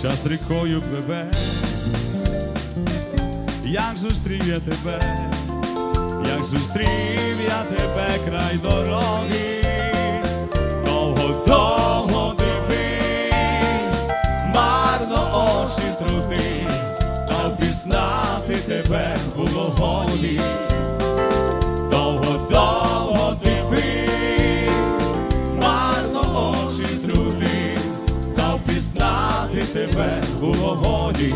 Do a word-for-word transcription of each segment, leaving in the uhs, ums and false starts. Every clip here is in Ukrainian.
час рікою пливе, як зустрів я тебе, як зустрів я тебе край дороги, довго-довго дивись, марно очі трути, та впізнати тебе було годі. Довго-довго дивись, марно очі трути, та впізнати тебе було годі.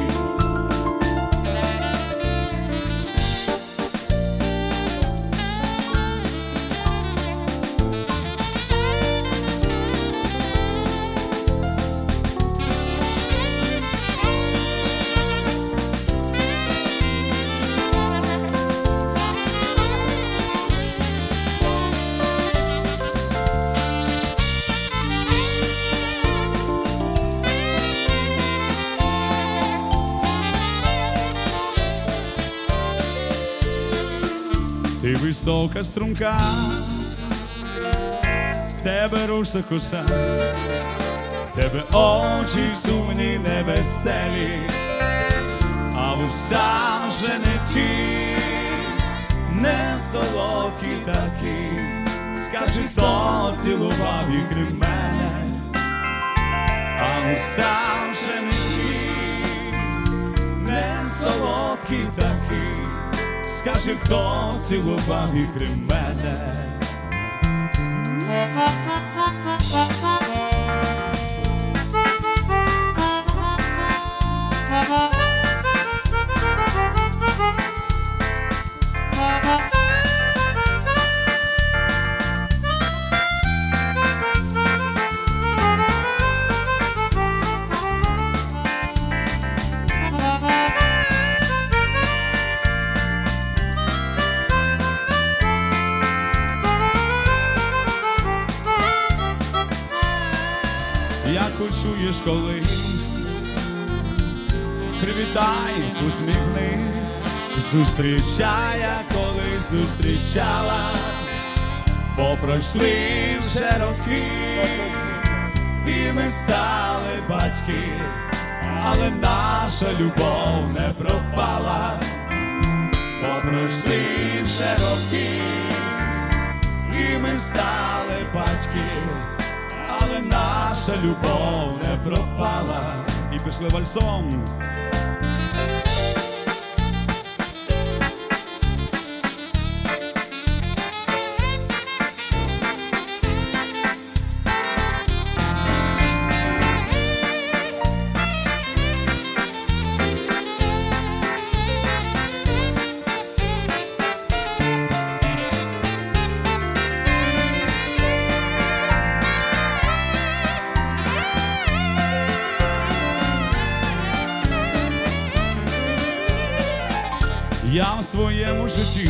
Ти висока струнка, в тебе руса коса, в тебе очі сумні невеселі, а вуста вже не ті, не солодкі такі. Скажи, хто цілував і крім мене, а вуста вже не ті, не солодкі такі. Скажи, хто цілував і крім мене. Як почуєш колись, привітай, усміхнись, зустрічає, колись зустрічала, бо пройшли вже роки, і ми стали батьки, але наша любов не пропала, бо пройшли вже роки, і ми стали батьки, але наша любов не пропала. І пішли вальсом. Я в своєму житті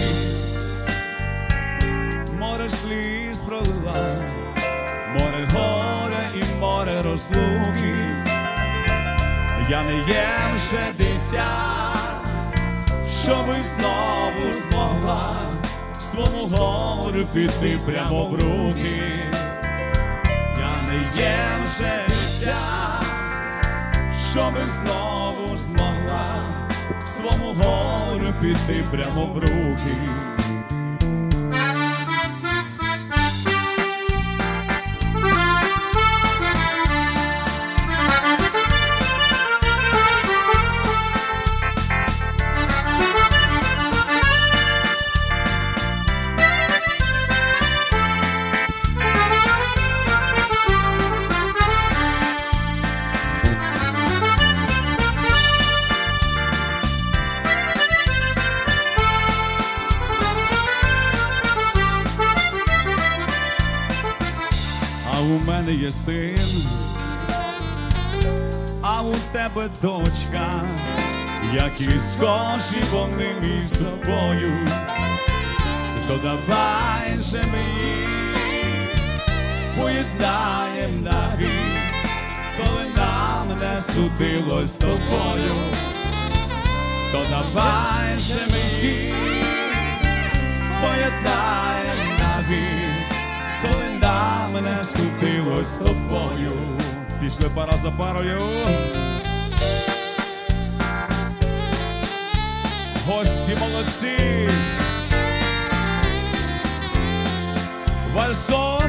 море сліз пролила, море горя і море розлуки. Я не є вже дитя, щоби знову змогла свому горю піти прямо в руки. Я не є вже дитя, щоби знову змогла свому горю піти прямо в руки. У мене є син, а у тебе дочка, які схожі вони між собою. То давай же ми їх поєднаєм навік, коли нам не судилось з тобою. То давай же ми їх поєднаєм навік, коли нам не судилось з тобою. Пішли пара за парою. гості молодці. Вальсон.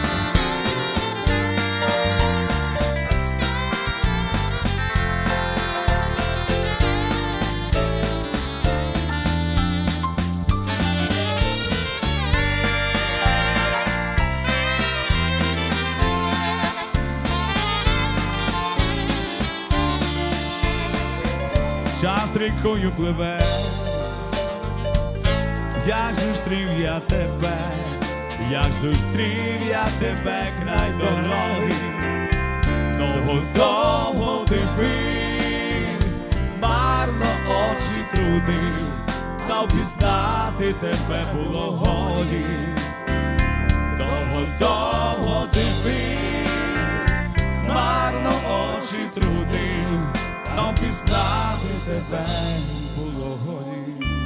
Час рікою пливе, як зустрів я тебе, як зустрів я тебе край дороги. Довго-довго дивився, марно очі трудив, та впізнати тебе було годі. Довго-довго дивився, марно очі трудив, та впізнати тебе було годі.